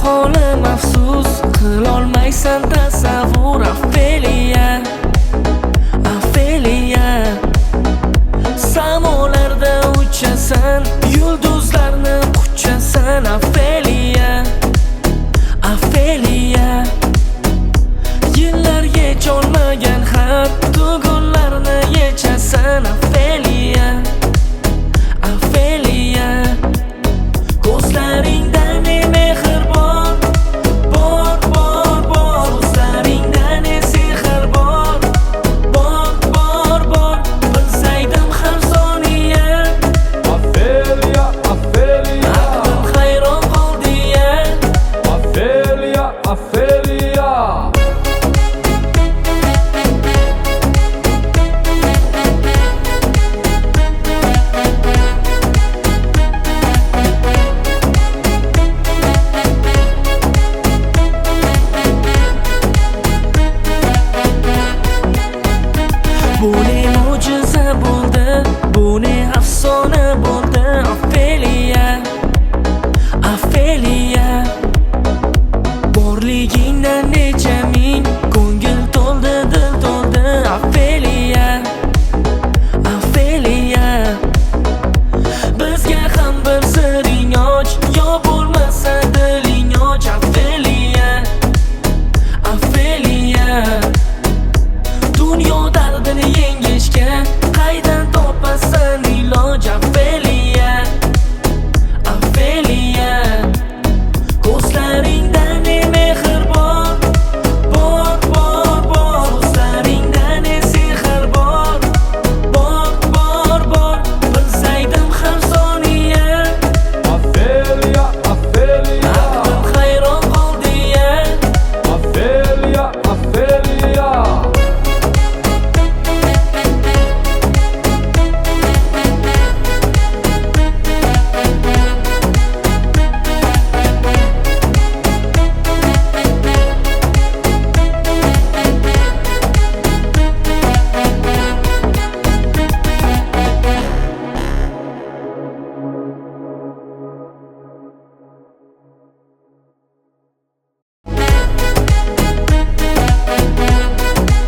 holim afsus, qilolmaysan tasavvur. Ofeliya, Ofeliya, samolarda uchasan, yulduzlarni quchasan. Ofeliya, Ofeliya, yillar yecholmagan xat tugunlarni yechasan. Ofeliya, Ofeliya, ko'zlaringda ne mehr bor, bor, bor, bor. Ko'zlaringda ne sehr bor, bor, bor, bor. Bilsaydim har soniya, Ofeliya, Ofeliya, aqlim hayron qoldi-ya. Ofeliya, Ofeliya. Bu ne mo'jiza bo'ldi, bu ne afsona bo'ldi. Ofeliya, Ofeliya,